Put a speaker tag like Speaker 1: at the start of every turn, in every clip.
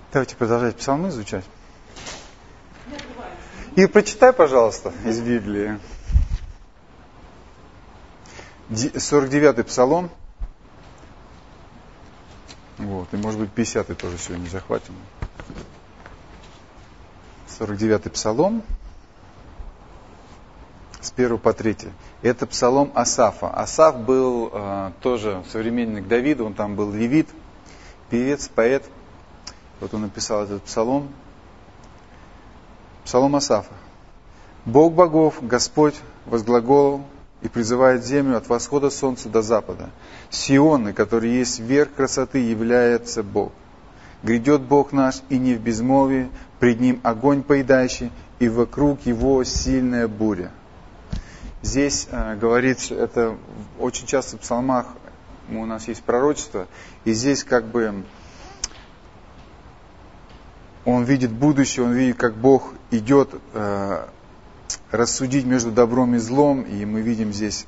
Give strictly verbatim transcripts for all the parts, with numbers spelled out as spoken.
Speaker 1: Давайте продолжать псалмы изучать. И прочитай, пожалуйста, из Библии. сорок девятый псалом. Вот, и может быть пятидесятый тоже сегодня захватим. сорок девятый псалом. С первого по третий. Это псалом Асафа. Асаф был э, тоже современник Давида, он там был левит, певец, поэт. Вот он написал этот псалом. Псалом Асафа. Бог богов, Господь возглаголал и призывает землю от восхода солнца до запада. Сионы, который есть верх красоты, является Бог. Грядет Бог наш, и не в безмолвии, пред Ним огонь поедающий, и вокруг Его сильная буря. Здесь э, говорится, это очень часто в псалмах у нас есть пророчество, и здесь как бы он видит будущее, он видит, как Бог идет э, рассудить между добром и злом, и мы видим здесь,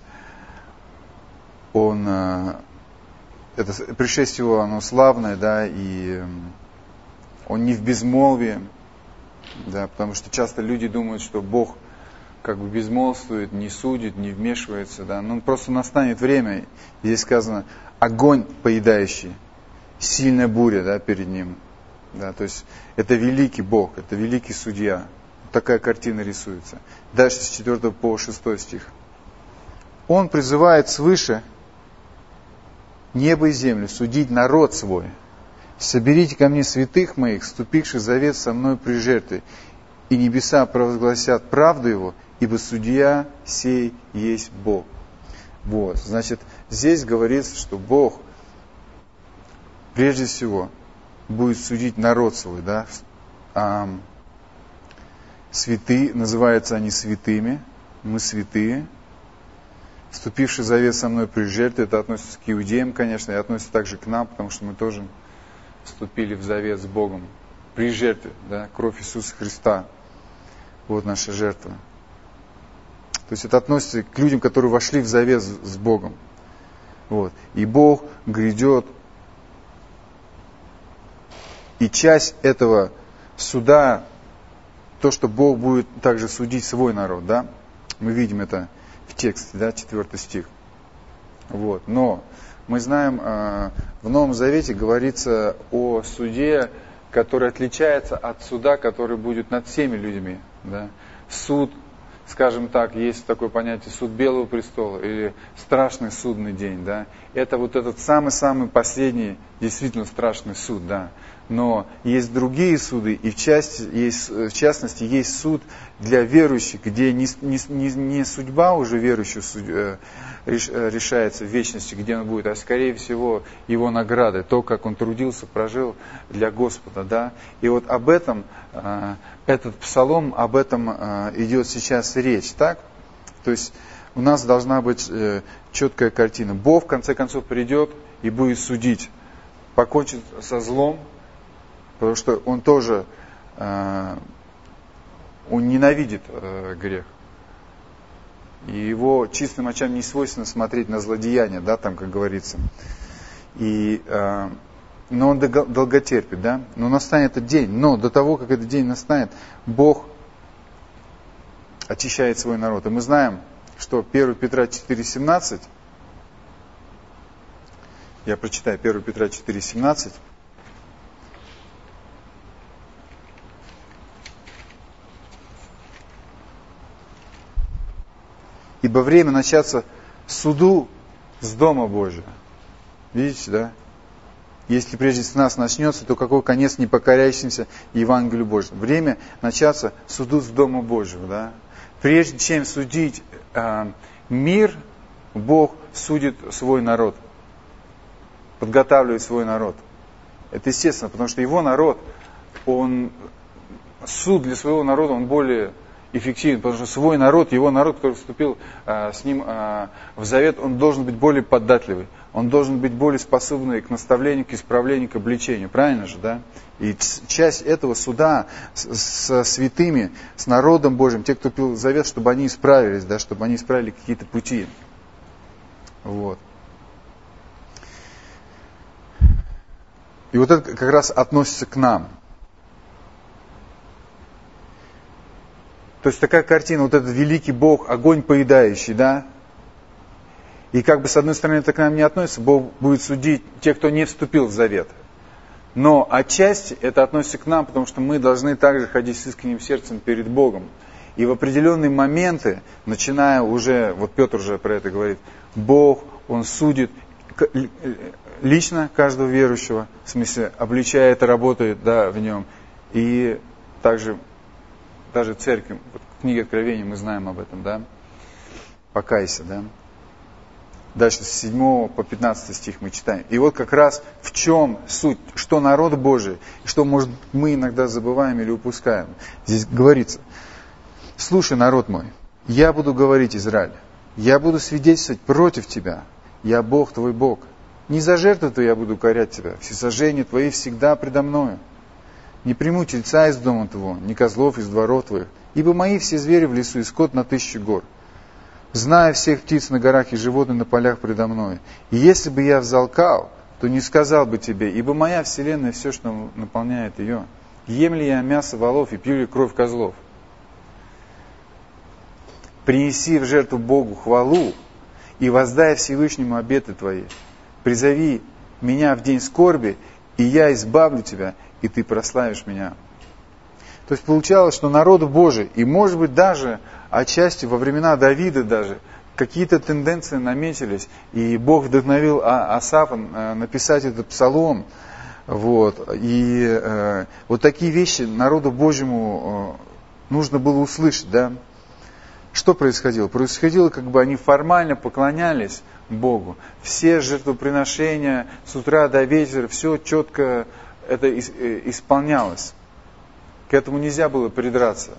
Speaker 1: он, э, это пришествие его, оно славное, да, и э, он не в безмолвии, да, потому что часто люди думают, что Бог как бы безмолвствует, не судит, не вмешивается, да, но просто настанет время, здесь сказано, огонь поедающий, сильная буря, да, перед ним, да, то есть это великий Бог, это великий судья, такая картина рисуется. Дальше с четвёртого по шестой стих. Он призывает свыше небо и землю судить народ свой. Соберите ко мне святых моих, вступивших в завет со мной при жертве, и небеса провозгласят правду его, ибо судья сей есть Бог. Вот, значит, здесь говорится, что Бог прежде всего будет судить народ свой, да. А, святые, называются они святыми, мы святые. Вступивший в завет со мной при жертве, это относится к иудеям, конечно, и относится также к нам, потому что мы тоже вступили в завет с Богом при жертве, да, кровь Иисуса Христа. Вот наша жертва. То есть это относится к людям, которые вошли в завет с Богом. Вот. И Бог грядет. И часть этого суда, то, что Бог будет также судить свой народ, да, мы видим это в тексте, да, четвёртый стих. Вот. Но мы знаем, в Новом Завете говорится о суде, который отличается от суда, который будет над всеми людьми. Да. Суд, скажем так, есть такое понятие суд Белого престола или страшный судный день. Да. Это вот этот самый-самый последний, действительно страшный суд. Да. Но есть другие суды, и в, части, есть, в частности есть суд для верующих, где не, не, не судьба уже верующего суд, э, реш, э, решается в вечности, где он будет, а скорее всего его награды, то, как он трудился, прожил для Господа. Да? И вот об этом, э, этот псалом, об этом э, идет сейчас речь. Так? То есть у нас должна быть э, четкая картина. Бог в конце концов придет и будет судить, покончит со злом, потому что он тоже, э, он ненавидит э, грех. И его чистым очам не свойственно смотреть на злодеяния, да, там, как говорится. И, э, но он долготерпит, да. Но настанет этот день. Но до того, как этот день настанет, Бог очищает свой народ. И мы знаем, что первое Петра четыре семнадцать, я прочитаю первое Петра четыре семнадцать, ибо время начаться суду с Дома Божия. Видите, да? Если прежде с нас начнется, то какой конец непокоряющимся Евангелию Божьему? Время начаться суду с Дома Божьего. Да? Прежде чем судить э, мир, Бог судит свой народ. Подготавливает свой народ. Это естественно, потому что его народ, он, суд для своего народа, он более эффективен, потому что свой народ, его народ, который вступил а, с ним а, в завет, он должен быть более податливый, он должен быть более способный к наставлению, к исправлению, к обличению. Правильно же, да? И часть этого суда с, с святыми, с народом Божьим, те, кто вступил в завет, чтобы они исправились, да, чтобы они исправили какие-то пути. Вот. И вот это как раз относится к нам. То есть такая картина, вот этот великий Бог, огонь поедающий, да? И как бы с одной стороны это к нам не относится, Бог будет судить тех, кто не вступил в завет. Но отчасти это относится к нам, потому что мы должны также ходить с искренним сердцем перед Богом. И в определенные моменты, начиная уже, вот Петр уже про это говорит, Бог, Он судит лично каждого верующего, в смысле, обличает и работает, да, в нем. И также даже церковь, вот в книге Откровения мы знаем об этом, да, покайся, да. Дальше с седьмого по пятнадцатый стих мы читаем. И вот как раз в чем суть, что народ Божий, и что, может, мы иногда забываем или упускаем. Здесь говорится: «Слушай, народ мой, я буду говорить, Израиль, я буду свидетельствовать против тебя, я Бог твой Бог. Не за жертву твою я буду укорять тебя, всесожжения твои всегда предо мною. Не приму тельца из дома твоего, ни козлов из дворов твоих, ибо мои все звери в лесу и скот на тысячи гор. Зная всех птиц на горах и животных на полях предо мной. И если бы я взалкал, то не сказал бы тебе, ибо моя вселенная все, что наполняет ее. Ем ли я мясо волов и пью ли кровь козлов? Принеси в жертву Богу хвалу и воздай Всевышнему обеты твои. Призови меня в день скорби, и я избавлю тебя, и ты прославишь меня». То есть получалось, что народ Божий, и может быть даже отчасти во времена Давида даже, какие-то тенденции наметились, и Бог вдохновил Асафа написать этот псалом. Вот. И э, вот такие вещи народу Божьему э, нужно было услышать, да. Что происходило? Происходило, как бы они формально поклонялись Богу. Все жертвоприношения с утра до вечера, все четко это исполнялось. К этому нельзя было придраться.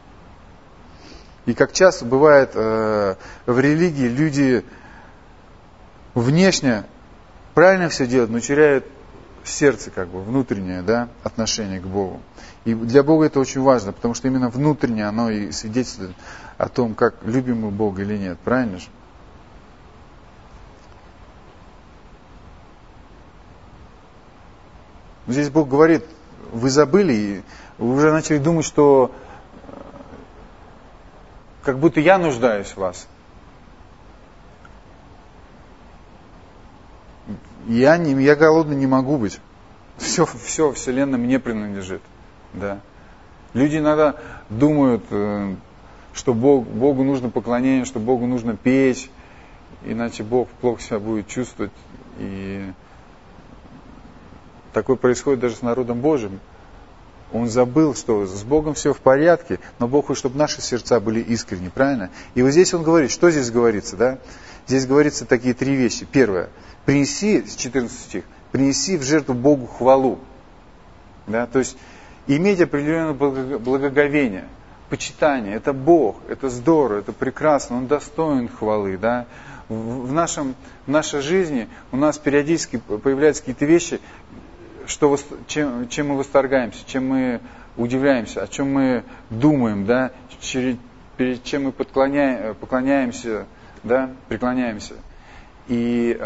Speaker 1: И как часто бывает э, в религии, люди внешне правильно все делают, но теряют сердце, как бы, внутреннее, да, отношение к Богу. И для Бога это очень важно, потому что именно внутреннее оно и свидетельствует о том, как любим мы Бога или нет. Правильно же? Здесь Бог говорит: вы забыли, и вы уже начали думать, что как будто я нуждаюсь в вас. Я, не, я голодный не могу быть. Все, все Вселенная мне принадлежит. Да. Люди иногда думают, что Бог, Богу нужно поклонение, что Богу нужно петь, иначе Бог плохо себя будет чувствовать. И такое происходит даже с народом Божьим. Он забыл, что с Богом все в порядке, но Бог хочет, чтобы наши сердца были искренни, правильно? И вот здесь он говорит, что здесь говорится, да? Здесь говорится такие три вещи. Первое: принеси, четырнадцатый стих, принеси в жертву Богу хвалу. Да? То есть иметь определенное благоговение, почитание. Это Бог, это здорово, это прекрасно, Он достоин хвалы. Да? В, нашем, в нашей жизни у нас периодически появляются какие-то вещи, что, чем, чем мы восторгаемся, чем мы удивляемся, о чем мы думаем, да, перед чем мы поклоняем, поклоняемся, да, преклоняемся. И,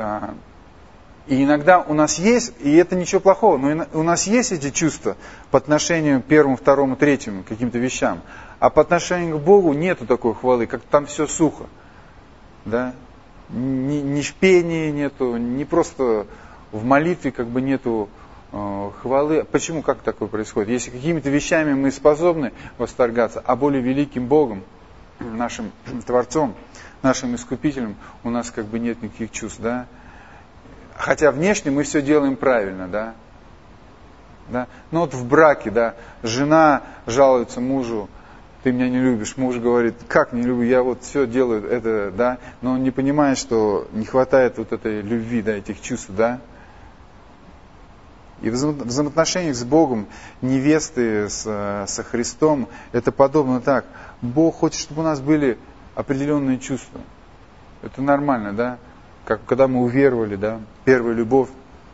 Speaker 1: и иногда у нас есть, и это ничего плохого, но у нас есть эти чувства по отношению к первому, второму, третьему каким-то вещам, а по отношению к Богу нету такой хвалы, как там все сухо, да, ни, ни в пении нету, ни просто в молитве как бы нету хвалы. Почему, как такое происходит? Если какими-то вещами мы способны восторгаться, а более великим Богом, нашим Творцом, нашим Искупителем, у нас как бы нет никаких чувств, да? Хотя внешне мы все делаем правильно, да? Да? Но вот в браке, да, жена жалуется мужу: ты меня не любишь. Муж говорит: как не люблю, я вот все делаю это, да? Но он не понимает, что не хватает вот этой любви, да, этих чувств, да? И в взаимоотношениях с Богом, невесты с, со Христом, это подобно так. Бог хочет, чтобы у нас были определенные чувства. Это нормально, да? Как когда мы уверовали, да? Первая любовь.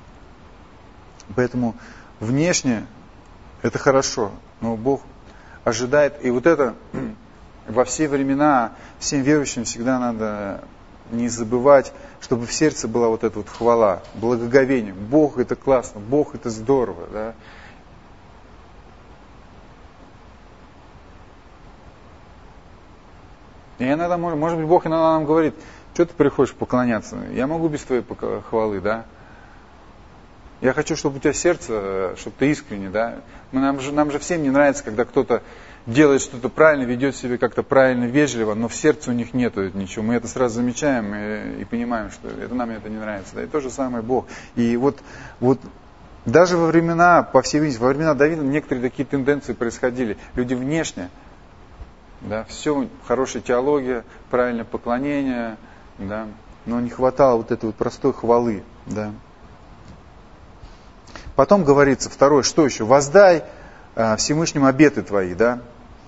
Speaker 1: Поэтому внешне это хорошо, но Бог ожидает. И вот это во все времена всем верующим всегда надо не забывать, чтобы в сердце была вот эта вот хвала, благоговение. Бог это классно, Бог это здорово. Да? И иногда, может, может быть, Бог иногда нам говорит, что ты приходишь поклоняться? Я могу без твоей хвалы, да? Я хочу, чтобы у тебя сердце, чтобы ты искренне, да? Мы, нам, же, нам же всем не нравится, когда кто-то делает что-то правильно, ведет себя как-то правильно, вежливо, но в сердце у них нету ничего. Мы это сразу замечаем и, и понимаем, что это нам это не нравится. Да? И то же самое Бог. И вот, вот даже во времена, по всей видимости, во времена Давида некоторые такие тенденции происходили. Люди внешне, да, все, хорошая теология, правильное поклонение, да, но не хватало вот этой вот простой хвалы, да. Потом говорится, второе, что еще? Воздай э, Всевышнему обеты твои, да.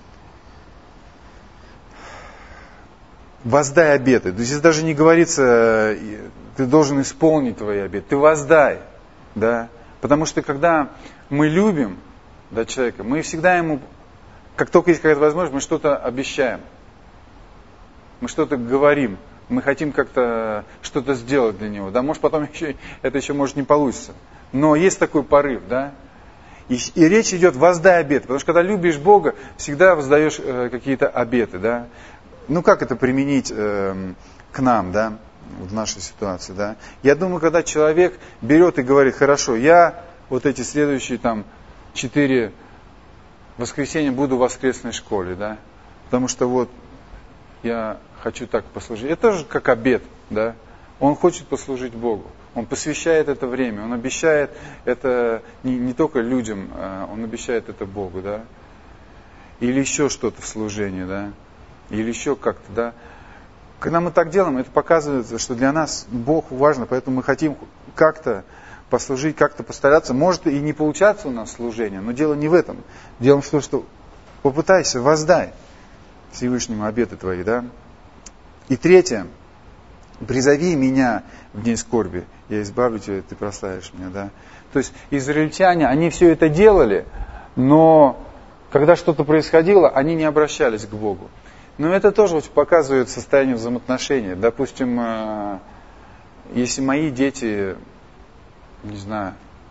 Speaker 1: Воздай обеты. То есть здесь даже не говорится, ты должен исполнить твои обеты. Ты воздай, да. Потому что когда мы любим, да, человека, мы всегда ему, как только есть какая-то возможность, мы что-то обещаем. Мы что-то говорим. Мы хотим как-то что-то сделать для него. Да, может, потом еще, это еще может не получится. Но есть такой порыв, да. И, и речь идет воздай обеты. Потому что когда любишь Бога, всегда воздаешь э, какие-то обеты, да. Ну, как это применить э, к нам, да, в нашей ситуации, да. Я думаю, когда человек берет и говорит, хорошо, я вот эти следующие там четыре воскресенья буду в воскресной школе, да. Потому что вот я хочу так послужить. Это тоже как обет, да. Он хочет послужить Богу. Он посвящает это время, он обещает это не, не только людям, он обещает это Богу, да. Или еще что-то в служении, да. Или еще как-то, да. Когда мы так делаем, это показывает, что для нас Бог важно, поэтому мы хотим как-то послужить, как-то постараться. Может и не получаться у нас служение, но дело не в этом. Дело в том, что попытайся, воздай Всевышнему обеты твои, да. И третье. Призови меня в день скорби, я избавлю тебя, ты прославишь меня, да. То есть израильтяне, они все это делали, но когда что-то происходило, они не обращались к Богу. Но это тоже вот показывает состояние взаимоотношений. Допустим, если мои дети, не знаю,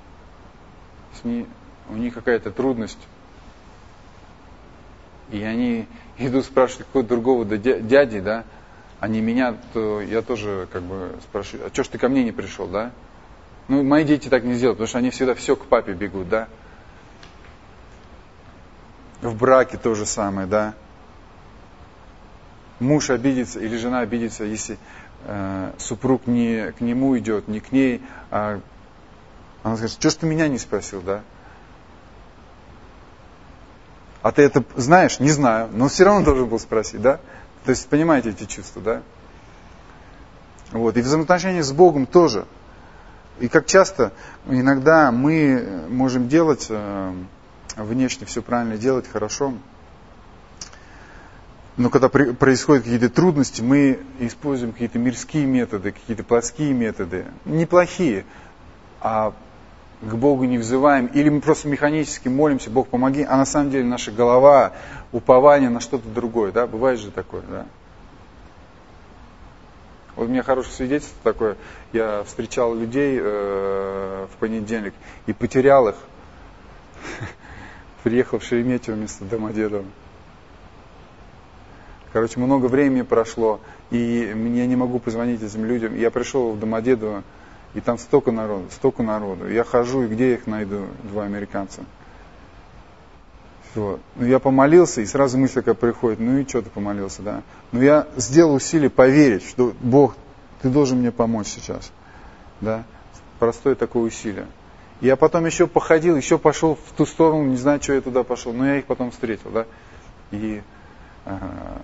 Speaker 1: у них какая-то трудность, и они идут спрашивать какого-то другого дяди, да, а не меня, то я тоже как бы спрашиваю, а что ж ты ко мне не пришел, да? Ну, мои дети так не сделают, потому что они всегда все к папе бегут, да? В браке то же самое, да? Муж обидится или жена обидится, если э, супруг не к нему идет, не к ней, а она скажет, что ж ты меня не спросил, да? А ты это знаешь? Не знаю, но все равно должен был спросить, да? То есть, понимаете эти чувства, да? Вот. И взаимоотношения с Богом тоже. И как часто, иногда мы можем делать, э, внешне все правильно делать, хорошо. Но когда при, происходят какие-то трудности, мы используем какие-то мирские методы, какие-то плотские методы. Неплохие, а к Богу не взываем. Или мы просто механически молимся, Бог помоги, а на самом деле наша голова, упование на что-то другое, да, бывает же такое, да. Вот у меня хорошее свидетельство такое, я встречал людей э, в понедельник и потерял их, приехал в Шереметьево вместо Домодедово. Короче, много времени прошло, и я не могу позвонить этим людям. Я пришел в Домодедово, и там столько народу, столько народу. Я хожу, и где я их найду, два американца? Все. Ну, я помолился, и сразу мысль такая приходит, ну и что ты помолился, да? Но я сделал усилие поверить, что Бог, ты должен мне помочь сейчас. Да? Простое такое усилие. Я потом еще походил, еще пошел в ту сторону, не знаю, что я туда пошел, но я их потом встретил, да? И ага,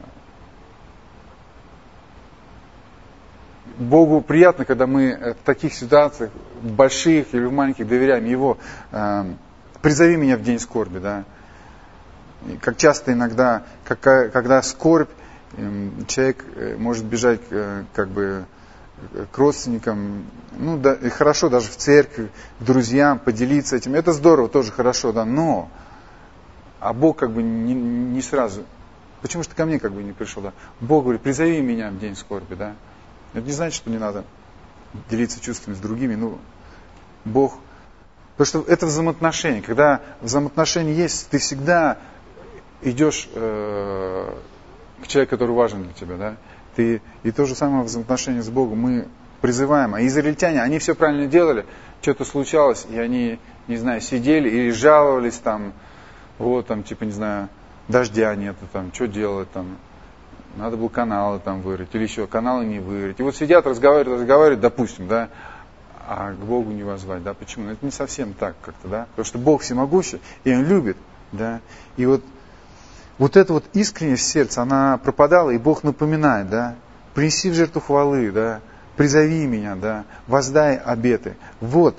Speaker 1: Богу приятно, когда мы в таких ситуациях, больших или маленьких, доверяем Его. Э, призови меня в день скорби, да. И как часто иногда, как, когда скорбь, э, человек может бежать э, как бы к родственникам, ну да, и хорошо даже в церковь, к друзьям, поделиться этим. Это здорово, тоже хорошо, да, но а Бог как бы не, не сразу. Почему же ты ко мне как бы не пришел, да? Бог говорит, призови меня в день скорби, да. Это не значит, что не надо делиться чувствами с другими. Ну, Бог... Потому что это взаимоотношения. Когда взаимоотношения есть, ты всегда идешь э, человек, который важен для тебя, да? Ты, и то же самое в взаимоотношении с Богом мы призываем. А израильтяне, они все правильно делали, что-то случалось, и они, не знаю, сидели или жаловались там, вот там, типа, не знаю, дождя нету, там, что делать там, надо было каналы там вырыть, или еще каналы не вырыть. И вот сидят, разговаривают, разговаривают, допустим, да, а к Богу не воззвать, да, почему? Это не совсем так как-то, да, потому что Бог всемогущий, и Он любит, да, и вот, вот эта вот искренность сердца, она пропадала, и Бог напоминает, да, принеси в жертву хвалы, да, призови меня, да, воздай обеты, вот,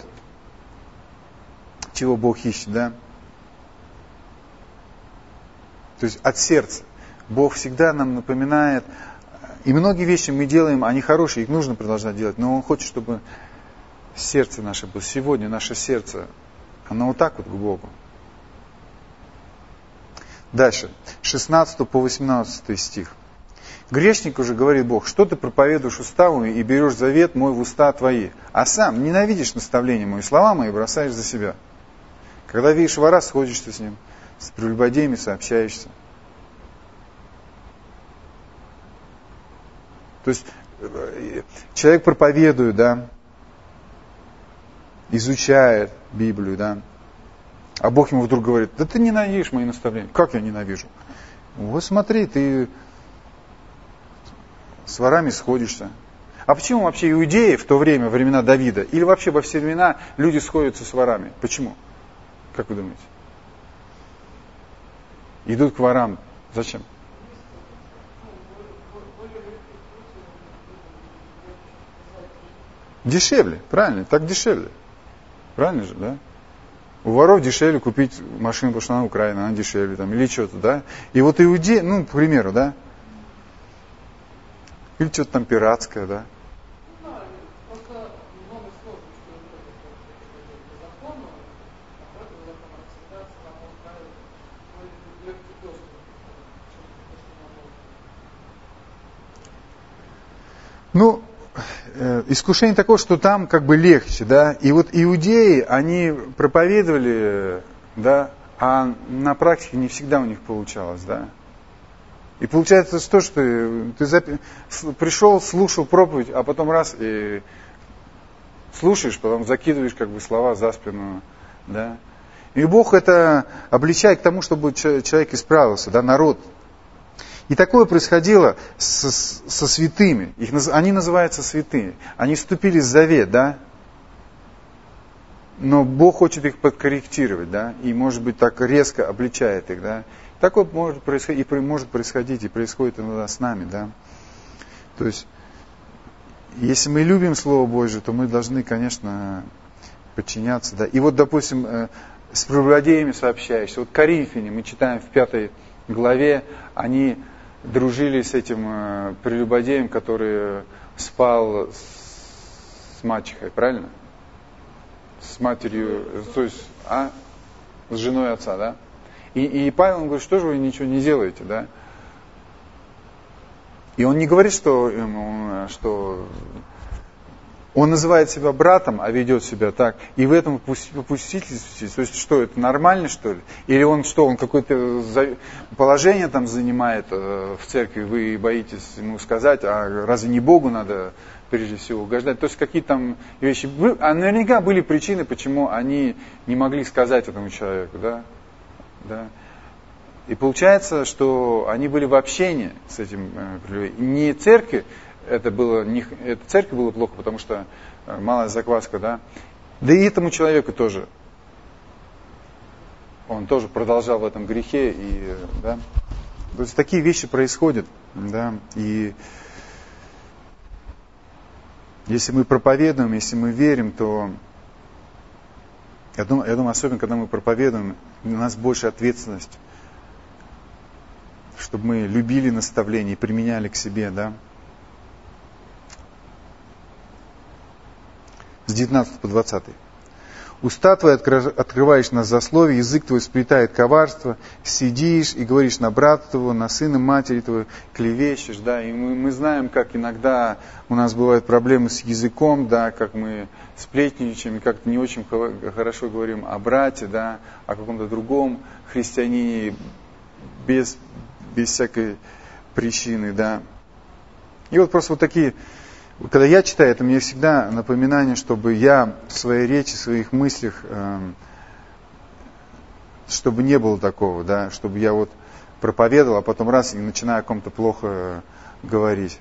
Speaker 1: чего Бог ищет, да. То есть от сердца. Бог всегда нам напоминает, и многие вещи мы делаем, они хорошие, их нужно продолжать делать, но Он хочет, чтобы сердце наше было. Сегодня наше сердце, оно вот так вот к Богу. Дальше, шестнадцатый по восемнадцатый стих. Грешник уже, говорит Бог, что ты проповедуешь устами и берешь завет мой в уста твои, а сам ненавидишь наставления мои, слова мои бросаешь за себя. Когда видишь вора, сходишься с ним, с прелюбодеями сообщаешься. То есть человек проповедует, да, изучает Библию, да, а Бог ему вдруг говорит, да ты ненавидишь мои наставления. Как я ненавижу? Вот смотри, ты с ворами сходишься. А почему вообще иудеи в то время, во времена Давида, или вообще во все времена люди сходятся с ворами? Почему? Как вы думаете? Идут к ворам. Зачем? Дешевле, правильно, так дешевле. Правильно же, да? У воров дешевле купить машину, потому что она Украина, она дешевле, там, или что-то, да? И вот иудеи, ну, к примеру, да? Или что-то там пиратское, да? Ну, искушение такое, что там как бы легче, да, и вот иудеи, они проповедовали, да, а на практике не всегда у них получалось, да. И получается то, что ты, ты запи... пришел, слушал проповедь, а потом раз и слушаешь, потом закидываешь как бы слова за спину, да. И Бог это обличает к тому, чтобы человек исправился, да, народ. И такое происходило со, со святыми. Их, они называются святыми. Они вступили в завет, да? Но Бог хочет их подкорректировать, да? И, может быть, так резко обличает их, да? Такое может происходить, и может происходить, и происходит иногда с нами, да? То есть, если мы любим Слово Божье, то мы должны, конечно, подчиняться, да? И вот, допустим, с прелюбодеями сообщаешься. Вот Коринфяне, мы читаем в пятой главе, они дружили с этим э, прелюбодеем, который спал с, с мачехой, правильно? С матерью, то есть, а? С женой отца, да? И, и Павел ему говорит, что же вы ничего не делаете, да? И он не говорит, что, что он называет себя братом, а ведет себя так. И в этом попустительстве, то есть что, это нормально, что ли? Или он что, он какое-то положение там занимает в церкви, вы боитесь ему сказать, а разве не Богу надо прежде всего угождать? То есть какие там вещи. А наверняка были причины, почему они не могли сказать этому человеку, да? Да. И получается, что они были в общении с этим не церкви. Это было не, это церкви было плохо, потому что малая закваска, да. Да и этому человеку тоже. Он тоже продолжал в этом грехе, и, да. То есть такие вещи происходят, да. И если мы проповедуем, если мы верим, то я думаю, я думаю, особенно когда мы проповедуем, у нас больше ответственность, чтобы мы любили наставления и применяли к себе, да. С девятнадцатого по двадцатый. Уста твои открываешь на злословие, язык твой сплетает коварство, сидишь и говоришь на брата твоего, на сына матери твоего, клевещешь, да, и мы, мы знаем, как иногда у нас бывают проблемы с языком, да, как мы сплетничаем, и как-то не очень хорошо говорим о брате, да, о каком-то другом христианине, без, без всякой причины, да. И вот просто вот такие, когда я читаю, это мне всегда напоминание, чтобы я в своей речи, в своих мыслях, э, чтобы не было такого, да, чтобы я вот проповедовал, а потом раз и начинаю о ком-то плохо говорить.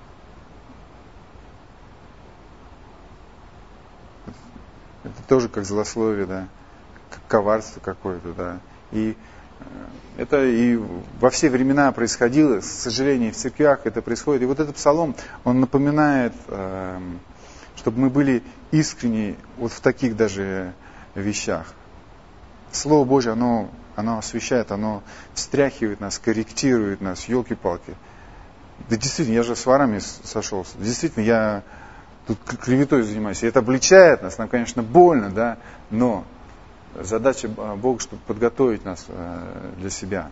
Speaker 1: Это тоже как злословие, да, как коварство какое-то, да. И это и во все времена происходило, к сожалению, в церквях это происходит. И вот этот псалом, он напоминает, чтобы мы были искренни вот в таких даже вещах. Слово Божье, оно, оно освещает, оно встряхивает нас, корректирует нас, елки-палки. Да действительно, я же с ворами сошелся. Действительно, я тут клеветой занимаюсь. И это обличает нас, нам, конечно, больно, да, но задача Бога, чтобы подготовить нас для себя,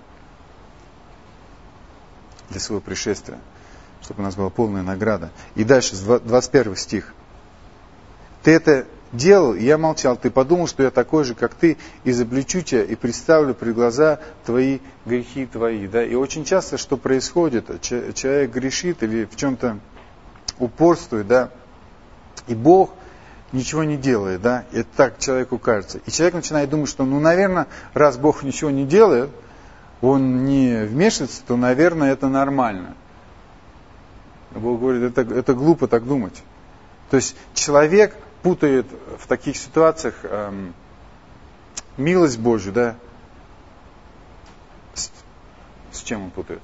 Speaker 1: для своего пришествия, чтобы у нас была полная награда. И дальше, двадцать первый стих. Ты это делал, и я молчал. Ты подумал, что я такой же, как ты, изобличу тебя и представлю пред глаза твои грехи твои. Да? И очень часто, что происходит, человек грешит или в чем-то упорствует, да, и Бог ничего не делает, да, и это так человеку кажется. И человек начинает думать, что, ну, наверное, раз Бог ничего не делает, Он не вмешивается, то, наверное, это нормально. Бог говорит, это, это глупо так думать. То есть человек путает в таких ситуациях эм, милость Божью, да, с, с чем он путает?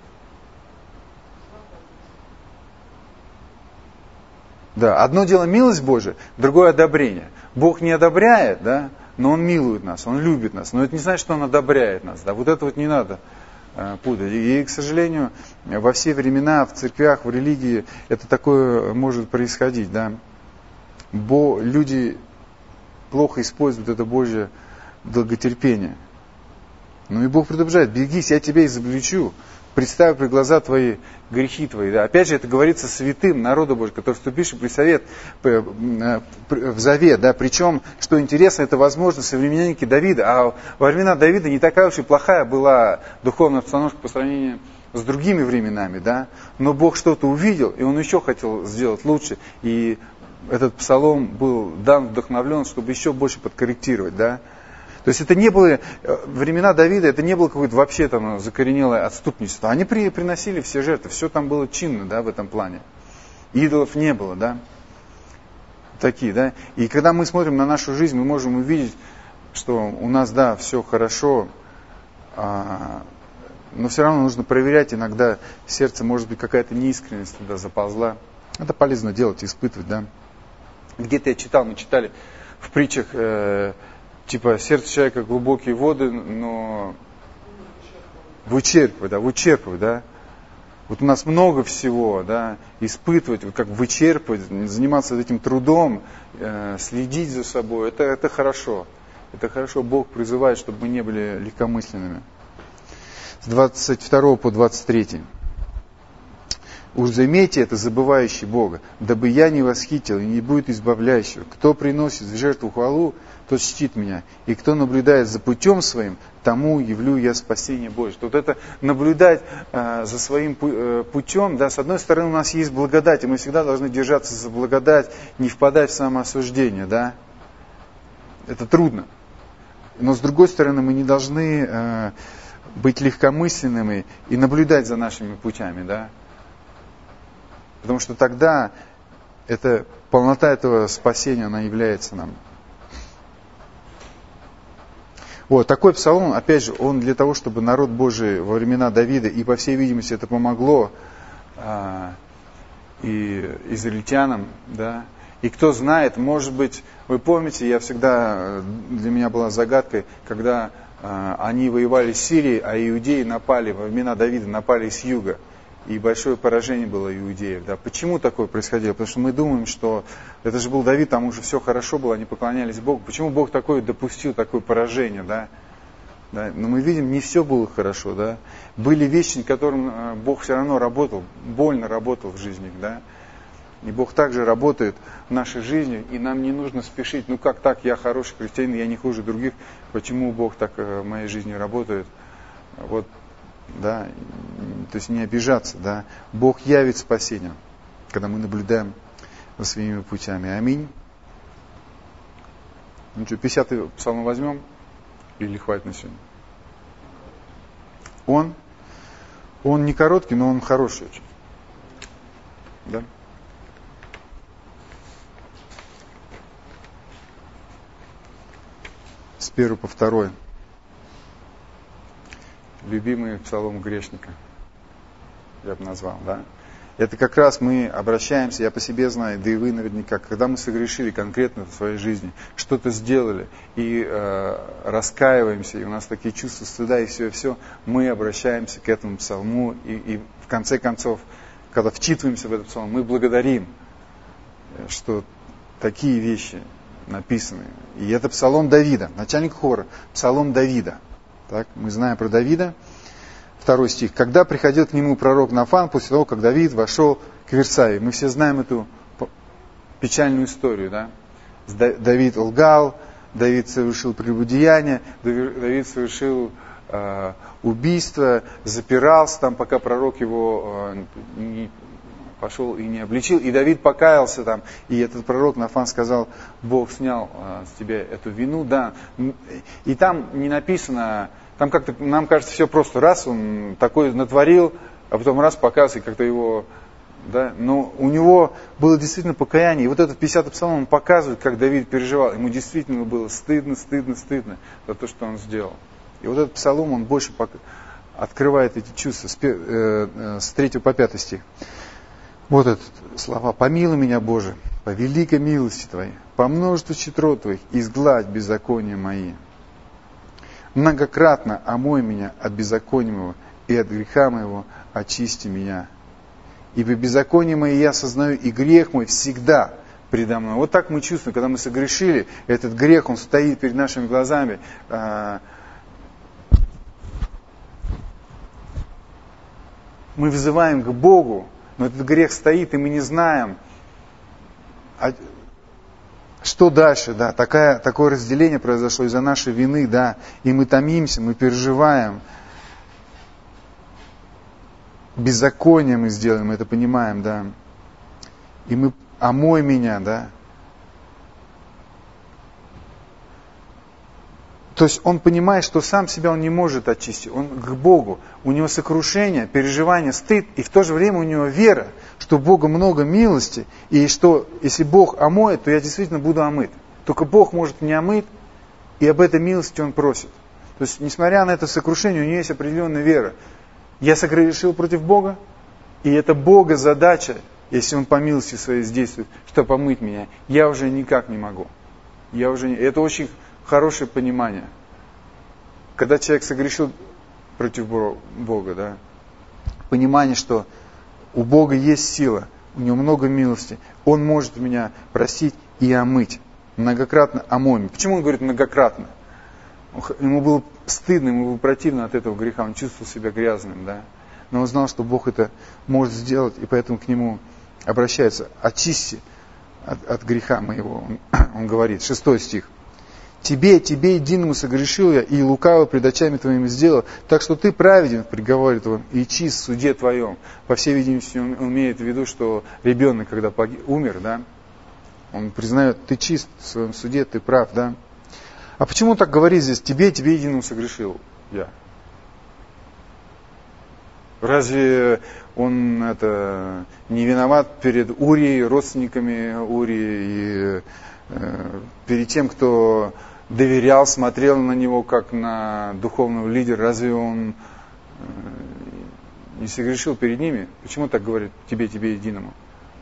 Speaker 1: Да, одно дело милость Божия, другое одобрение. Бог не одобряет, да, но Он милует нас, Он любит нас. Но это не значит, что Он одобряет нас. Да, вот это вот не надо э, путать. И, к сожалению, во все времена в церквях, в религии это такое может происходить. Да. Бо, люди плохо используют это Божье долготерпение. Ну и Бог предупреждает, берегись, я тебя изобличу. Представь пред глаза твои грехи твои. Да. Опять же, это говорится святым народу Божьему, который вступивший при совет, в завет. Да. Причем, что интересно, это возможно современники Давида. А во времена Давида не такая уж и плохая была духовная обстановка по сравнению с другими временами. Да. Но Бог что-то увидел, и Он еще хотел сделать лучше. И этот псалом был дан, вдохновлен, чтобы еще больше подкорректировать. Да. То есть это не было, времена Давида, это не было какое-то вообще там закоренелое отступничество. Они при, приносили все жертвы, все там было чинно, да, в этом плане. Идолов не было, да. Такие, да. И когда мы смотрим на нашу жизнь, мы можем увидеть, что у нас, да, все хорошо, а, но все равно нужно проверять, иногда в сердце, может быть, какая-то неискренность туда заползла. Это полезно делать, испытывать, да. Где-то я читал, мы читали в притчах, э, типа, сердце человека глубокие воды, но вычерпывать, да, вычерпывать, да. Вот у нас много всего, да, испытывать, вот как вычерпывать, заниматься этим трудом, э, следить за собой, это, это хорошо. Это хорошо, Бог призывает, чтобы мы не были легкомысленными. С двадцать второго по двадцать третий. Уж заметьте это, забывающий Бога, дабы я не восхитил и не будет избавляющего. Кто приносит в жертву хвалу, тот чтит меня. И кто наблюдает за путем своим, тому явлю я спасение Божье. Вот это наблюдать э, за своим э, путем, да, с одной стороны у нас есть благодать, и мы всегда должны держаться за благодать, не впадать в самоосуждение, да. Это трудно. Но с другой стороны мы не должны э, быть легкомысленными и наблюдать за нашими путями, да. Потому что тогда это, полнота этого спасения, она является нам. Вот, такой псалом, опять же, он для того, чтобы народ Божий во времена Давида, и по всей видимости это помогло а, и израильтянам, да. И кто знает, может быть, вы помните, я всегда, для меня была загадкой, когда а, они воевали с Сирией, а иудеи напали, во времена Давида напали с юга. И большое поражение было иудеев. Да. Почему такое происходило? Потому что мы думаем, что это же был Давид, там уже все хорошо было, они поклонялись Богу. Почему Бог такое допустил, такое поражение? Да? Да. Но мы видим, не все было хорошо. Да. Были вещи, которым Бог все равно работал, больно работал в жизни. Да. И Бог также работает в нашей жизни, и нам не нужно спешить. Ну как так, я хороший христианин, я не хуже других. Почему Бог так в моей жизни работает? Вот. Да, то есть не обижаться, да. Бог явит спасение, когда мы наблюдаем за своими путями. Аминь. Ну что, пятидесятый псалом возьмем? Или хватит на сегодня? Он, он не короткий, но он хороший очень. Да? С первого по второй. Любимый псалом грешника. Я бы назвал, да? Это как раз мы обращаемся, я по себе знаю, да и вы наверняка, когда мы согрешили конкретно в своей жизни, что-то сделали и э, раскаиваемся, и у нас такие чувства стыда и все, и все, мы обращаемся к этому псалму, и, и в конце концов, когда вчитываемся в этот псалм, мы благодарим, что такие вещи написаны. И это псалом Давида, начальник хора, псалом Давида. Так, мы знаем про Давида. Второй стих. Когда приходил к нему пророк Нафан, после того, как Давид вошел к Версавии. Мы все знаем эту печальную историю. Да? Давид лгал, Давид совершил прелюбодеяние, Давид совершил э, убийство, запирался там, пока пророк его э, не пошел и не обличил. И Давид покаялся там, и этот пророк Нафан сказал: Бог снял э, с тебя эту вину. Да. И там не написано... Там как-то, нам кажется, все просто. Раз он такой натворил, а потом раз показывает, как-то его... Да, но у него было действительно покаяние. И вот этот пятидесятый псалом, он показывает, как Давид переживал. Ему действительно было стыдно, стыдно, стыдно за то, что он сделал. И вот этот псалом, он больше пок... открывает эти чувства с, пер... э, с третьего по пятый стих. Вот это слова. «Помилуй меня, Боже, по великой милости Твоей, по множеству щедрот Твоих, изгладь беззакония мои. Многократно омой меня от беззакония моего, и от греха моего очисти меня. Ибо беззаконие мое я осознаю, и грех мой всегда предо мной». Вот так мы чувствуем, когда мы согрешили, этот грех, он стоит перед нашими глазами. Мы взываем к Богу, но этот грех стоит, и мы не знаем, что дальше, да, такая, такое разделение произошло из-за нашей вины, да, и мы томимся, мы переживаем. Беззаконие мы сделаем, мы это понимаем, да. И мы, омой меня, да. То есть он понимает, что сам себя он не может очистить, он к Богу. У него сокрушение, переживание, стыд, и в то же время у него вера, что у Бога много милости, и что если Бог омоет, то я действительно буду омыт. Только Бог может не омыть, и об этой милости он просит. То есть, несмотря на это сокрушение, у него есть определенная вера. Я согрешил против Бога, и это Бога задача, если он по милости своей действует, чтобы помыть меня. Я уже никак не могу. Я уже не... Это очень хорошее понимание. Когда человек согрешил против Бога, да, понимание, что у Бога есть сила, у Него много милости, Он может меня простить и омыть. Многократно омой. Почему он говорит многократно? Ему было стыдно, ему было противно от этого греха, он чувствовал себя грязным, да. Но он знал, что Бог это может сделать, и поэтому к нему обращается: очисти от, от греха моего. Он, он говорит, шестой стих. Тебе, тебе единому согрешил я, и лукаво пред очами твоими сделал, так что ты праведен в приговоре твоем и чист в суде твоем. По всей видимости, он имеет в виду, что ребенок, когда погиб, умер, да, он признает: ты чист в своем суде, ты прав, да. А почему так говорит здесь: тебе, тебе единому согрешил я? Разве он это, не виноват перед Урией, родственниками Урии, и э, перед тем, кто доверял, смотрел на него как на духовного лидера? Разве он э, не согрешил перед ними? Почему так говорит: тебе, тебе единому?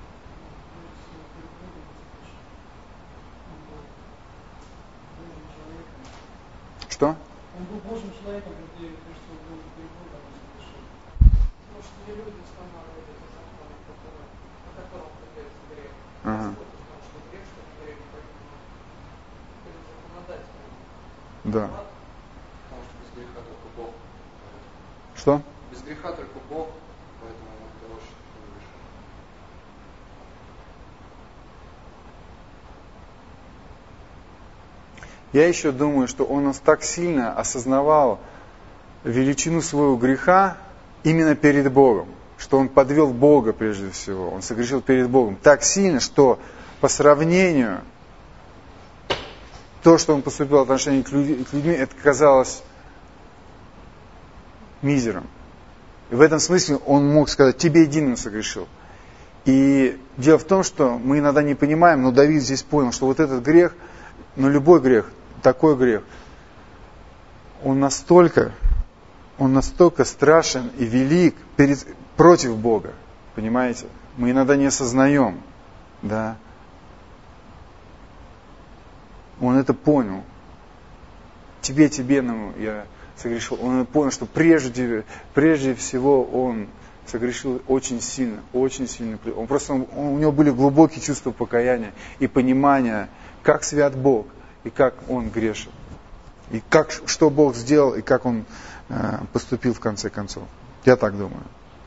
Speaker 1: Что?
Speaker 2: Он был Божьим человеком, где пришел был перед Богом и совершил. Потому что те люди устанавливают эти законы, которые, по которым появляется грех. Ага. Потому что грех, что не грех, перед законодателем.
Speaker 1: Да.
Speaker 3: Потому что без греха только Бог.
Speaker 1: Что?
Speaker 3: Без греха только Бог, поэтому он хороший, что не грешит.
Speaker 1: Я еще думаю, что он так сильно осознавал величину своего греха, именно перед Богом, что он подвел Бога прежде всего, он согрешил перед Богом так сильно, что по сравнению то, что он поступил в отношении к людьми, это казалось мизером. И в этом смысле он мог сказать: тебе единым согрешил. И дело в том, что мы иногда не понимаем, но Давид здесь понял, что вот этот грех, ну любой грех, такой грех, он настолько, он настолько страшен и велик перед, против Бога. Понимаете? Мы иногда не осознаем, да. Он это понял. Тебе, тебе, ну, я согрешил. Он понял, что прежде, прежде всего он согрешил очень сильно, очень сильно. Он просто, он, у него были глубокие чувства покаяния и понимания, как свят Бог и как он грешен. И как, что Бог сделал и как он э, поступил в конце концов. Я так думаю.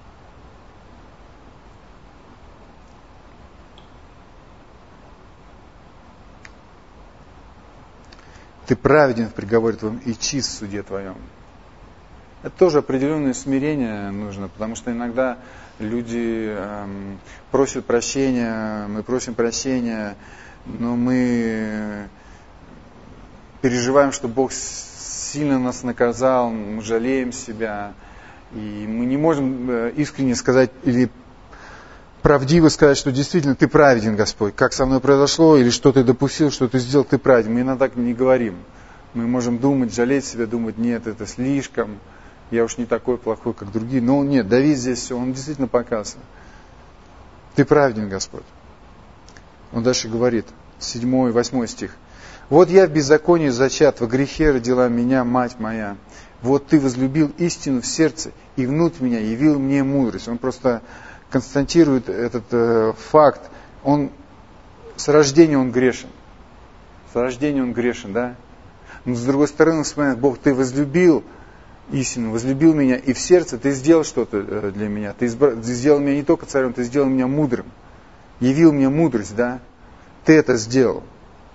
Speaker 1: Ты праведен в приговоре твоем и чист в суде твоем. Это тоже определенное смирение нужно, потому что иногда люди эм, просят прощения, мы просим прощения, но мы переживаем, что Бог сильно нас наказал, мы жалеем себя, и мы не можем искренне сказать или правдиво сказать, что действительно ты праведен, Господь. Как со мной произошло, или что ты допустил, что ты сделал, ты праведен. Мы иногда так не говорим. Мы можем думать, жалеть себя, думать, нет, это слишком, я уж не такой плохой, как другие. Но нет, Давид здесь все, он действительно показывает. Ты праведен, Господь. Он дальше говорит, седьмой, восьмой стих. Вот я в беззаконии зачат, во грехе родила меня мать моя. Вот ты возлюбил истину в сердце, и внутрь меня явил мне мудрость. Он просто констатирует этот э, факт. Он с рождения он грешен. С рождения он грешен, да? Но с другой стороны, он вспоминает, Бог, ты возлюбил истину, возлюбил меня, и в сердце ты сделал что-то для меня. Ты, избра... ты сделал меня не только царем, ты сделал меня мудрым. Явил мне мудрость, да? Ты это сделал.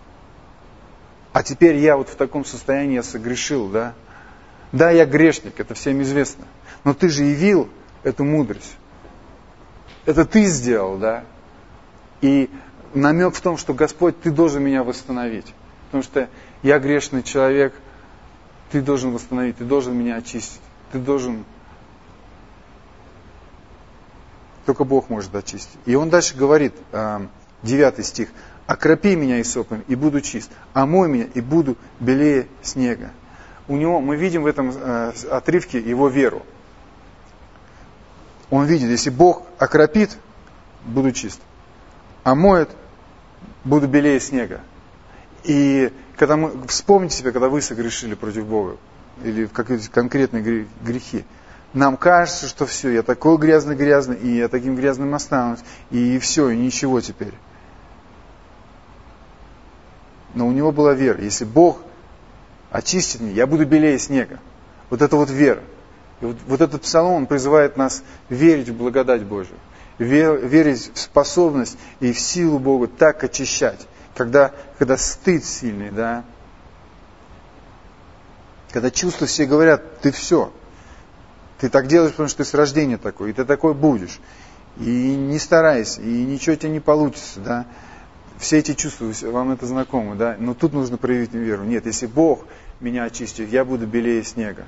Speaker 1: А теперь я вот в таком состоянии, я согрешил, да? Да, я грешник, это всем известно. Но ты же явил эту мудрость. Это ты сделал, да? И намек в том, что Господь, ты должен меня восстановить. Потому что я грешный человек, ты должен восстановить, ты должен меня очистить. Ты должен... Только Бог может очистить. И он дальше говорит, девятый стих. «Окропи меня исопом, и буду чист, омой меня, и буду белее снега». У него, мы видим в этом отрывке его веру. Он видит, если Бог окропит, буду чист. Омоет, буду белее снега. И когда мы, вспомните себя, когда вы согрешили против Бога, или в какие-то конкретные грехи, нам кажется, что все, я такой грязный-грязный, и я таким грязным останусь, и все, и ничего теперь. Но у него была вера. Если Бог очистит меня, я буду белее снега. Вот это вот вера. И вот, вот этот псалом, он призывает нас верить в благодать Божию, вер, верить в способность и в силу Бога так очищать, когда, когда стыд сильный, да, когда чувства все говорят, ты все, ты так делаешь, потому что ты с рождения такой, и ты такой будешь, и не старайся, и ничего тебе не получится, да, все эти чувства, вам это знакомо, да, но тут нужно проявить веру. Нет, если Бог меня очистит, я буду белее снега.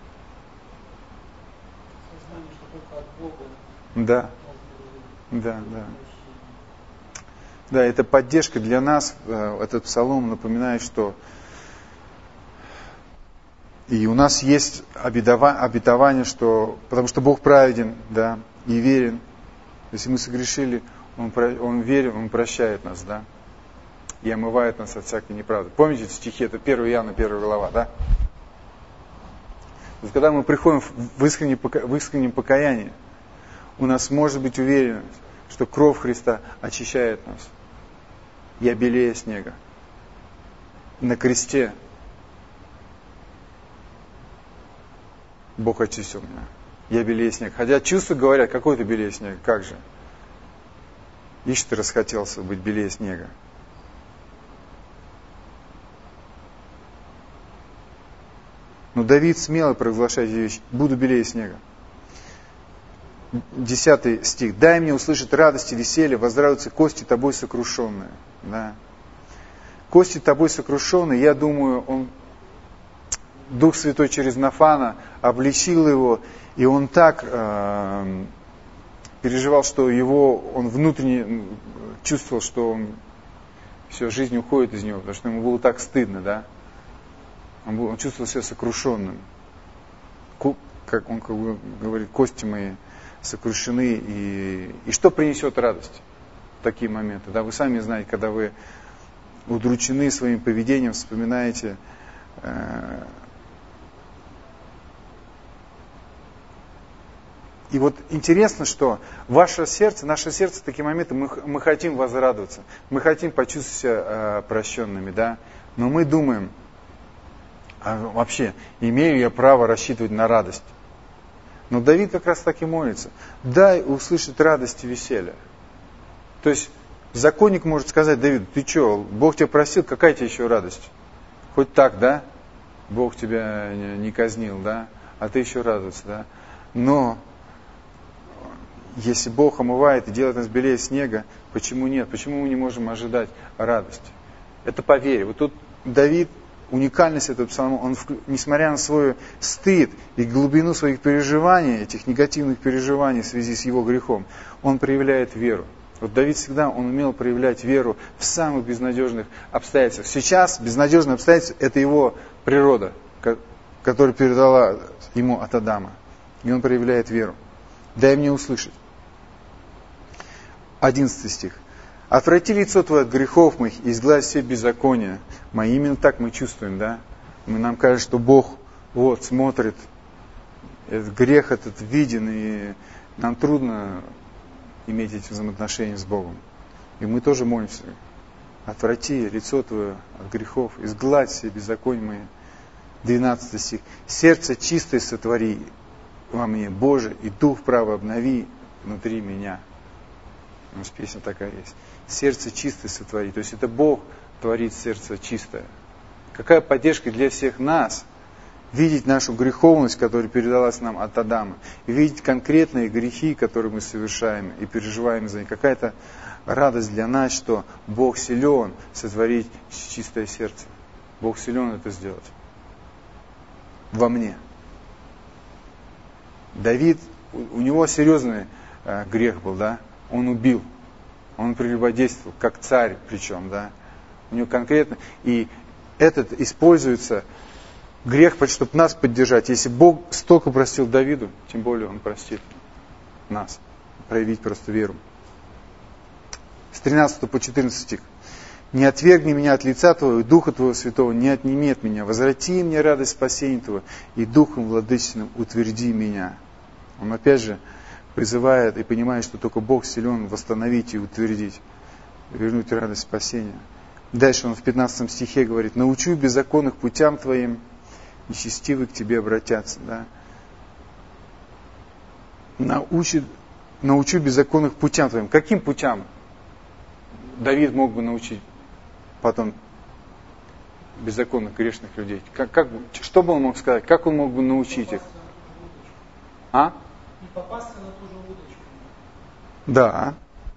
Speaker 1: Да, да, да. Да, это поддержка для нас. Этот псалом напоминает, что и у нас есть обетование, что потому что Бог праведен, да, и верен. Если мы согрешили, Он, он верен, Он прощает нас, да, и омывает нас от всякой неправды. Помните эти стихи? Это первое Иоанна, первая глава, да? Вот когда мы приходим в искреннем, в искреннем покаянии, у нас может быть уверенность, что кровь Христа очищает нас. Я белее снега. На кресте Бог очистил меня. Я белее снега. Хотя чувства говорят, какой ты белее снега, как же? Ишь ты расхотелся быть белее снега. Но Давид смело провозглашает эти вещи. Буду белее снега. десятый стих. «Дай мне услышать радость и веселье, возрадуются кости тобой сокрушенные». Да. Кости тобой сокрушенные, я думаю, он, Дух Святой через Нафана обличил его, и он так э, переживал, что его, он внутренне чувствовал, что он, все, жизнь уходит из него, потому что ему было так стыдно, да. Он, был, он чувствовал себя сокрушенным. Ку, как он как бы говорит, кости мои сокрушены. И, и что принесет радость в такие моменты? Да, вы сами знаете, когда вы удручены своим поведением, вспоминаете э, и вот интересно, что ваше сердце, наше сердце в такие моменты, мы, мы хотим возрадоваться, мы хотим почувствовать себя э, прощенными, да, но мы думаем, а вообще, имею я право рассчитывать на радость? Но Давид как раз так и молится: дай услышать радость и веселье. То есть законник может сказать: Давид, ты что, Бог тебя просил, какая тебе еще радость? Хоть так, да? Бог тебя не казнил, да? А ты еще радуешься, да? Но если Бог омывает и делает нас белее снега, почему нет? Почему мы не можем ожидать радости? Это по вере. Вот тут Давид, уникальность этого псалма, он, несмотря на свой стыд и глубину своих переживаний, этих негативных переживаний в связи с его грехом, он проявляет веру. Вот Давид всегда, он умел проявлять веру в самых безнадежных обстоятельствах. Сейчас безнадежные обстоятельства – это его природа, которая передала ему от Адама. И он проявляет веру. Дай мне услышать. Одиннадцатый стих. «Отврати лицо Твое от грехов моих и изгладь все беззакония мои». Именно так мы чувствуем, да? Мы, нам кажется, что Бог вот смотрит, этот грех этот виден, и нам трудно иметь эти взаимоотношения с Богом. И мы тоже молимся: отврати лицо Твое от грехов, изгладь все беззакония мои. Двенадцатый стих. «Сердце чистое сотвори во мне, Боже, и дух правый обнови внутри меня». У нас песня такая есть. Сердце чистое сотвори. То есть это Бог творит сердце чистое. Какая поддержка для всех нас видеть нашу греховность, которая передалась нам от Адама, и видеть конкретные грехи, которые мы совершаем и переживаем за них. Какая-то радость для нас, что Бог силен сотворить чистое сердце. Бог силен это сделать. Во мне. Давид, у него серьезный э, грех был, да? Он убил, он прелюбодействовал, как царь причем, да? У него конкретно, и этот используется грех, чтобы нас поддержать. Если Бог столько простил Давиду, тем более Он простит нас. Проявить просто веру. С тринадцатого по четырнадцатый стих. «Не отвергни меня от лица Твоего, и Духа Твоего Святого не отними от меня. Возврати мне радость спасения Твоего, и Духом Владычным утверди меня». Он опять же призывает и понимает, что только Бог силен восстановить и утвердить, вернуть радость спасения. Дальше он в пятнадцатом стихе говорит: «Научу беззаконных путям Твоим, нечестивые к Тебе обратятся». Да? Научит, научу беззаконных путям Твоим. Каким путям Давид мог бы научить потом беззаконных грешных людей? Как, как, что бы он мог сказать? Как он мог бы научить их? А?
Speaker 2: Не попасться на ту же удочку.
Speaker 1: Да.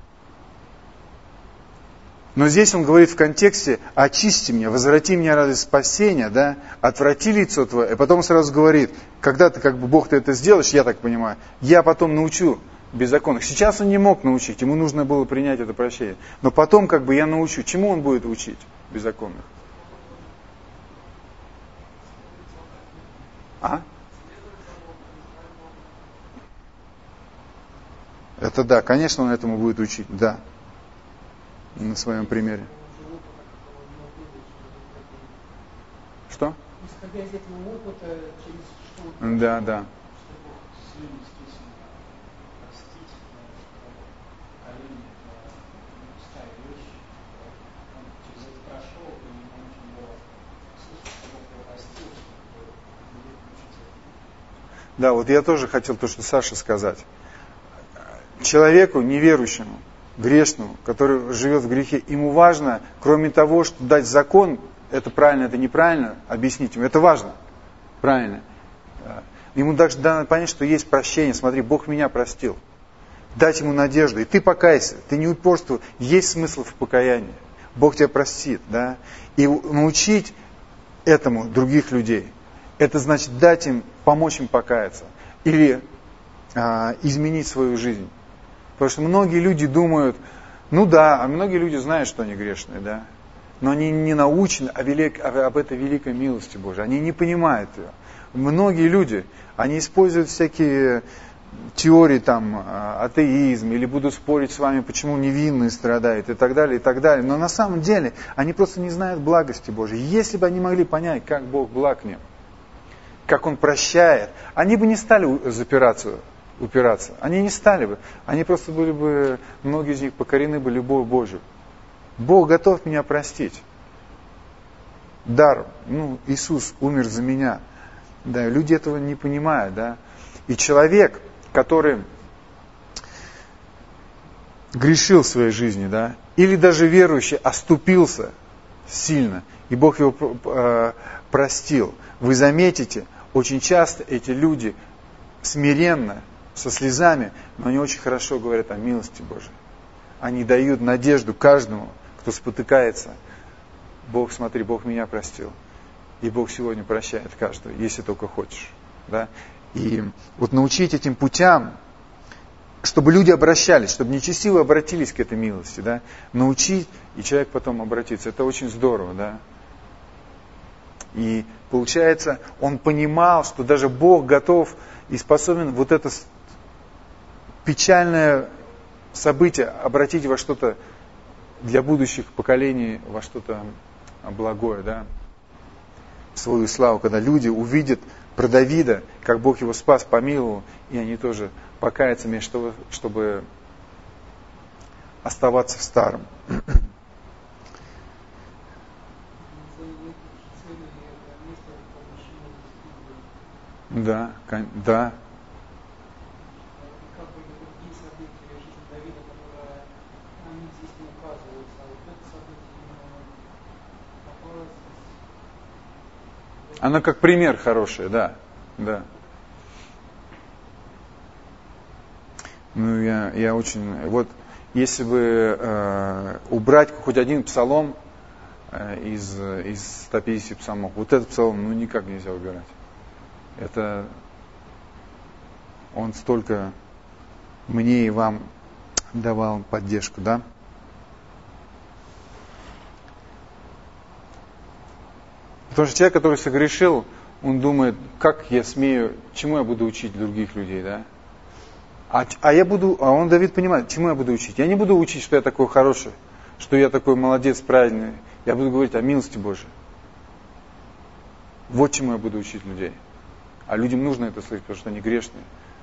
Speaker 1: Но здесь он говорит в контексте: очисти меня, возврати мне радость спасения, да, отврати лицо Твое. И потом сразу говорит: когда ты как бы Бог ты это сделаешь, я так понимаю, я потом научу беззаконных. Сейчас он не мог научить, ему нужно было принять это прощение. Но потом как бы я научу. Чему он будет учить беззаконных? А? Это да, конечно, он этому будет учить, да. На своем примере. Что?
Speaker 2: Исходя из этого опыта, через что...
Speaker 1: Да, да. Да, вот я тоже хотел то, что Саша сказать. Человеку неверующему, грешному, который живет в грехе, ему важно, кроме того, что дать закон, это правильно, это неправильно, объяснить ему, это важно, правильно. Ему даже надо понять, что есть прощение. Смотри, Бог меня простил. Дать ему надежду. И ты покайся, ты не упорствуй. Есть смысл в покаянии. Бог тебя простит. Да? И научить этому других людей. Это значит дать им, помочь им покаяться. Или а, изменить свою жизнь. Потому что многие люди думают, ну да, а многие люди знают, что они грешные, да. Но они не научены о велик, об этой великой милости Божией. Они не понимают ее. Многие люди, они используют всякие теории, там, атеизм, или будут спорить с вами, почему невинные страдают, и так далее, и так далее. Но на самом деле, они просто не знают благости Божией. Если бы они могли понять, как Бог благ к ним, как Он прощает, они бы не стали запираться, упираться. Они не стали бы. Они просто были бы, многие из них покорены бы любовью Божию. Бог готов меня простить. Дар, ну, Иисус умер за меня. Да, люди этого не понимают, да. И человек, который грешил в своей жизни, да, или даже верующий оступился сильно, и Бог его э, простил. Вы заметите, очень часто эти люди смиренно, со слезами, но они очень хорошо говорят о милости Божией. Они дают надежду каждому, кто спотыкается. Бог, смотри, Бог меня простил. И Бог сегодня прощает каждого, если только хочешь. Да? И вот научить этим путям, чтобы люди обращались, чтобы нечестивые обратились к этой милости. Да? Научить, и человек потом обратится. Это очень здорово. Да? И получается, он понимал, что даже Бог готов и способен вот это печальное событие обратить во что-то для будущих поколений, во что-то благое, да, в свою славу, когда люди увидят про Давида, как Бог его спас, помиловал, и они тоже покаятся, чтобы, чтобы оставаться в старом. Да, да. Она как пример хороший, да, да. Ну, я, я очень... Вот, если бы э, убрать хоть один псалом э, из, из ста пятидесяти псалмов, вот этот псалом, ну, никак нельзя убирать. Это... Он столько мне и вам давал поддержку, да? Потому что человек, который согрешил, он думает, как я смею, чему я буду учить других людей, да? А, а я буду, а он, Давид, понимает, чему я буду учить? Я не буду учить, что я такой хороший, что я такой молодец, правильный. Я буду говорить о милости Божией. Вот чему я буду учить людей. А людям нужно это слышать, потому что они грешные.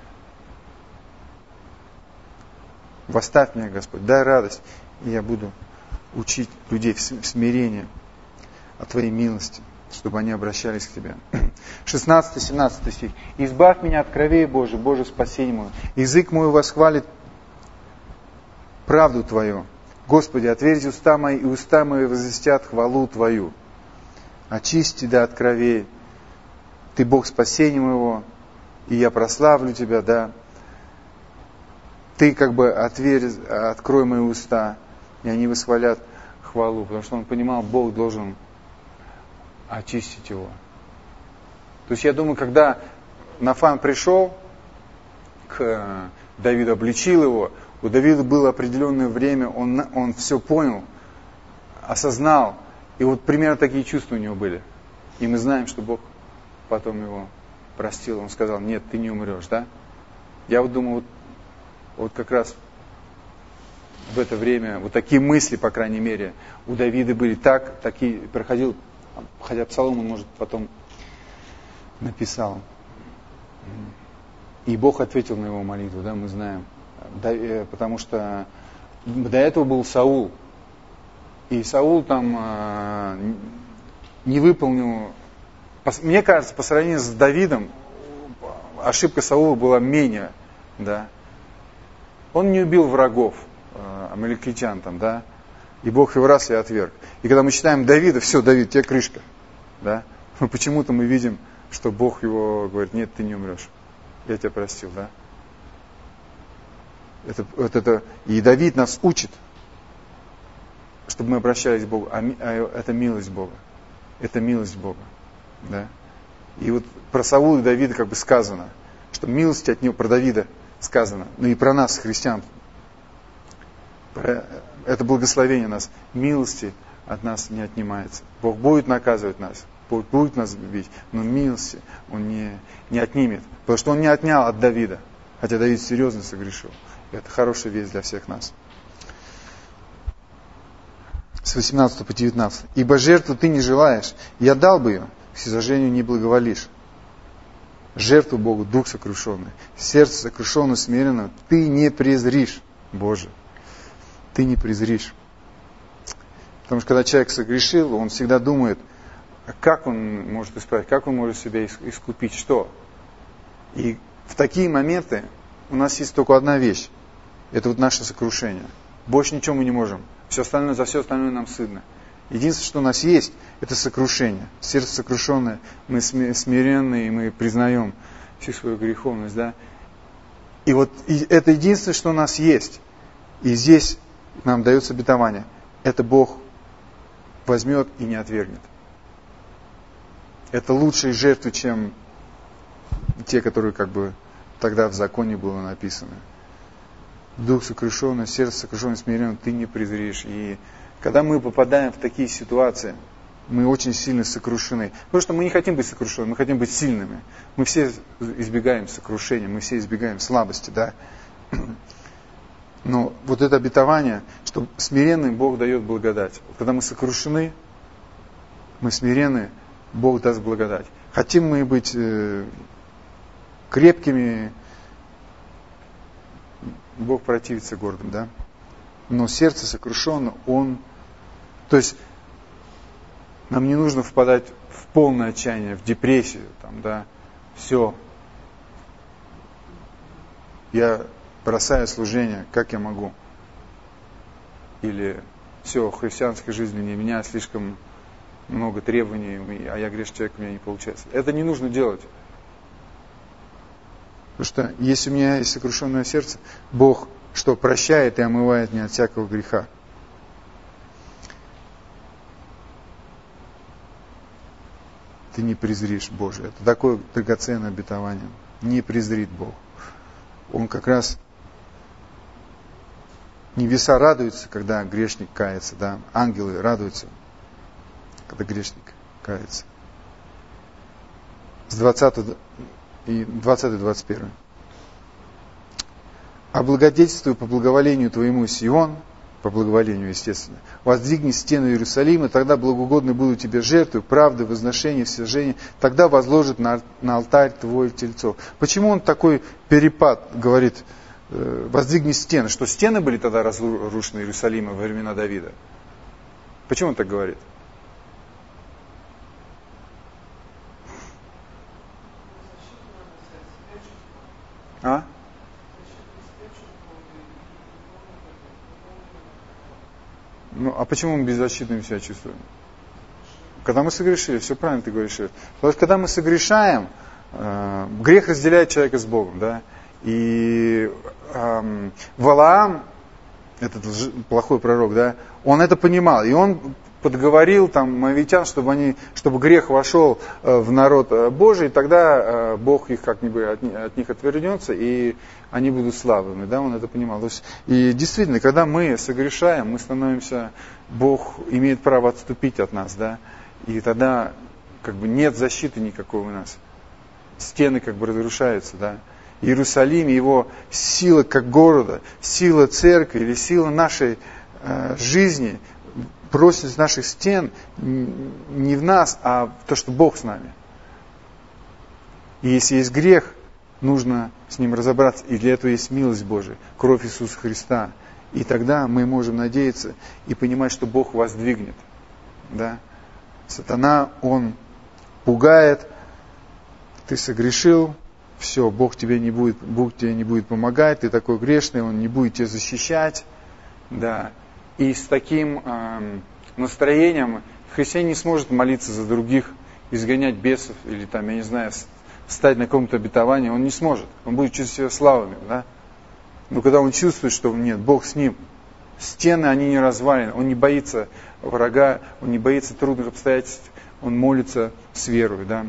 Speaker 1: Восставь меня, Господь, дай радость, и я буду учить людей в смирении о Твоей милости, чтобы они обращались к Тебе. шестнадцатый-семнадцатый стих. «Избавь меня от кровей Божий, Боже, спасение мое. Язык мой восхвалит правду Твою. Господи, отверзи уста мои, и уста мои возвестят хвалу Твою. Очисти, да, от кровей. Ты Бог спасения моего, и я прославлю Тебя, да. Ты как бы отверз, открой мои уста, и они восхвалят хвалу». Потому что он понимал, Бог должен очистить его. То есть я думаю, когда Нафан пришел к Давиду, обличил его, у Давида было определенное время, он, он все понял, осознал, и вот примерно такие чувства у него были. И мы знаем, что Бог потом его простил, он сказал, нет, ты не умрешь, да? Я вот думаю, вот, вот как раз в это время, вот такие мысли, по крайней мере, у Давида были так, такие, проходил, хотя Псалом он, может, потом написал. И Бог ответил на его молитву, да, мы знаем. Потому что до этого был Саул. И Саул там э, не выполнил... Мне кажется, по сравнению с Давидом, ошибка Саула была менее, да. Он не убил врагов, э, амаликитян там, да. И Бог его раз и отверг. И когда мы читаем Давида, все, Давид, тебе крышка. Да? Но почему-то мы видим, что Бог его говорит: нет, ты не умрешь, я тебя простил, да? Это, вот это, и Давид нас учит, чтобы мы обращались к Богу, а, а это милость Бога, это милость Бога, да? И вот про Саула и Давида как бы сказано, что милость от него, про Давида сказано, но и про нас, христиан, про, это благословение нас, милости от нас не отнимается. Бог будет наказывать нас, Бог будет нас бить, но милости Он не, не отнимет, потому что Он не отнял от Давида, хотя Давид серьезно согрешил. И это хорошая весть для всех нас. С восемнадцатого по девятнадцатый. «Ибо жертву ты не желаешь, я дал бы ее, к всесожжению не благоволишь. Жертву Богу дух сокрушенный, сердце сокрушенное смиренно ты не презришь, Боже, ты не презришь». Потому что когда человек согрешил, он всегда думает, как он может исправить, как он может себя искупить, что. И в такие моменты у нас есть только одна вещь. Это вот наше сокрушение. Больше ничего мы не можем. Все остальное, за все остальное нам стыдно. Единственное, что у нас есть, это сокрушение. Сердце сокрушенное, мы смиренные, и мы признаем всю свою греховность. Да? И вот и это единственное, что у нас есть. И здесь нам дается обетование. Это Бог возьмет и не отвергнет. Это лучшие жертвы, чем те, которые как бы тогда в законе было написано. Дух сокрушенный, сердце сокрушенное, смиренное, ты не презришь. И когда мы попадаем в такие ситуации, мы очень сильно сокрушены. Потому что мы не хотим быть сокрушенными, мы хотим быть сильными. Мы все избегаем сокрушения, мы все избегаем слабости, да. Но вот это обетование, что смиренным Бог дает благодать. Когда мы сокрушены, мы смиренны, Бог даст благодать. Хотим мы быть э, крепкими, Бог противится гордым, да? Но сердце сокрушенно, Он... То есть, нам не нужно впадать в полное отчаяние, в депрессию, там, да? Все. Я бросаю служение, как я могу? Или все, в христианской жизни не меня, слишком много требований, а я грешный человек, у меня не получается. Это не нужно делать. Потому что если у меня есть сокрушенное сердце, Бог что, прощает и омывает меня от всякого греха. Ты не презришь, Боже. Это такое драгоценное обетование. Не презрит Бог. Он как раз... Небеса радуются, когда грешник кается, да? Ангелы радуются, когда грешник кается. С двадцатого и двадцатый двадцать первый. «Облагодетельствуй по благоволению твоему Сион», по благоволению, естественно, «воздвигни стену Иерусалима, тогда благоугодны будут тебе жертвы, правды, возношения, всесожжения, тогда возложит на, на алтарь твой тельцов». Почему он такой перепад говорит, э, «воздвигни стены», что стены были тогда разрушены Иерусалима во времена Давида? Почему он так говорит? А? Ну, а почему мы беззащитными себя чувствуем? Когда мы согрешили, все правильно ты говоришь. Потому что когда мы согрешаем, э, грех разделяет человека с Богом, да? И э, Валаам, этот плохой пророк, да, он это понимал, и он подговорил там моавитян, чтобы они, чтобы грех вошел в народ Божий, и тогда Бог их как-нибудь от, от них отвернется, и они будут слабыми, да, он это понимал. То есть, и действительно, когда мы согрешаем, мы становимся, Бог имеет право отступить от нас, да, и тогда как бы нет защиты никакой у нас. Стены как бы разрушаются, да. Иерусалим, его сила как города, сила церкви или сила нашей э, жизни просит из наших стен не в нас, а в то, что Бог с нами. И если есть грех, нужно с ним разобраться. И для этого есть милость Божия, кровь Иисуса Христа. И тогда мы можем надеяться и понимать, что Бог воздвигнет. Да? Сатана, он пугает, ты согрешил, все, Бог тебе не будет, Бог тебе не будет помогать, ты такой грешный, Он не будет тебя защищать. Да. И с таким э, настроением христианин не сможет молиться за других изгонять бесов или там, я не знаю, встать на каком-то обетовании, он не сможет. Он будет чувствовать себя слабым, да? Но когда он чувствует, что нет, Бог с ним, стены, они не развалены, он не боится врага, он не боится трудных обстоятельств, он молится с верой, да?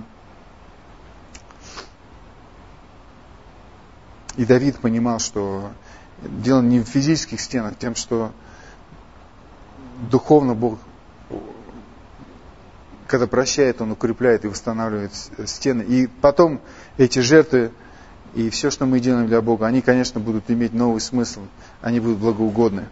Speaker 1: И Давид понимал, что дело не в физических стенах, тем, что духовно Бог, когда прощает, Он укрепляет и восстанавливает стены. И потом эти жертвы и все, что мы делаем для Бога, они, конечно, будут иметь новый смысл, они будут благоугодны.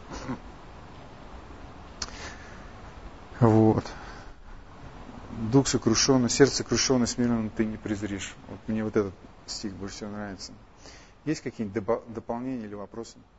Speaker 1: Вот. Дух сокрушенный, сердце сокрушенное, смиренно ты не презришь. Вот мне вот этот стих больше всего нравится. Есть какие-нибудь дополнения или вопросы?